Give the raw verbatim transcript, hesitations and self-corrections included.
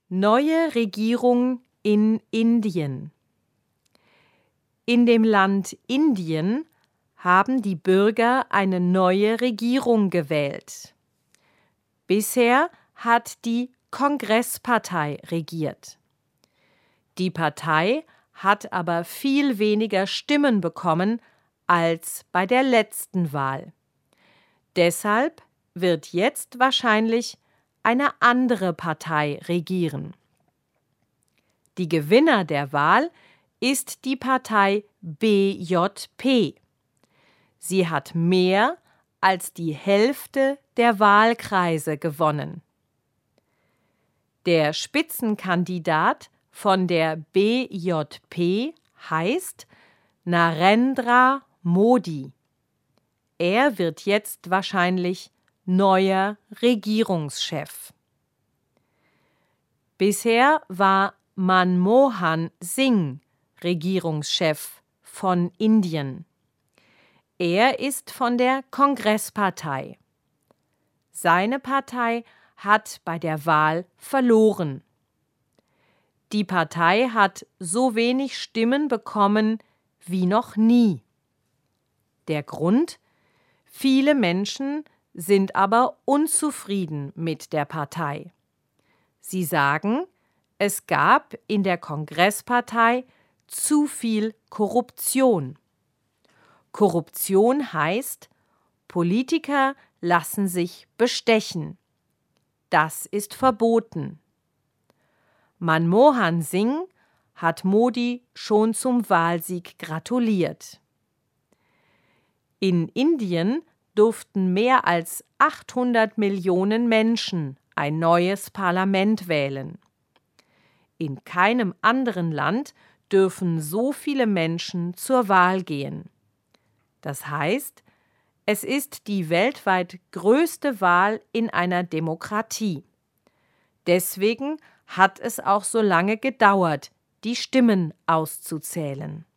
Neue Regierung in Indien. In dem Land Indien haben die Bürger eine neue Regierung gewählt. Bisher hat die Kongresspartei regiert. Die Partei hat aber viel weniger Stimmen bekommen als bei der letzten Wahl. Deshalb wird jetzt wahrscheinlich eine andere Partei regieren. Die Gewinner der Wahl ist die Partei B J P. Sie hat mehr als die Hälfte der Wahlkreise gewonnen. Der Spitzenkandidat von der B J P heißt Narendra Modi. Er wird jetzt wahrscheinlich neuer Regierungschef. Bisher war Manmohan Singh Regierungschef von Indien. Er ist von der Kongresspartei. Seine Partei hat bei der Wahl verloren. Die Partei hat so wenig Stimmen bekommen wie noch nie. Der Grund? Viele Menschen sind aber unzufrieden mit der Partei. Sie sagen, es gab in der Kongresspartei zu viel Korruption. Korruption heißt, Politiker lassen sich bestechen. Das ist verboten. Manmohan Singh hat Modi schon zum Wahlsieg gratuliert. In Indien durften mehr als achthundert Millionen Menschen ein neues Parlament wählen. In keinem anderen Land dürfen so viele Menschen zur Wahl gehen. Das heißt, es ist die weltweit größte Wahl in einer Demokratie. Deswegen hat es auch so lange gedauert, die Stimmen auszuzählen.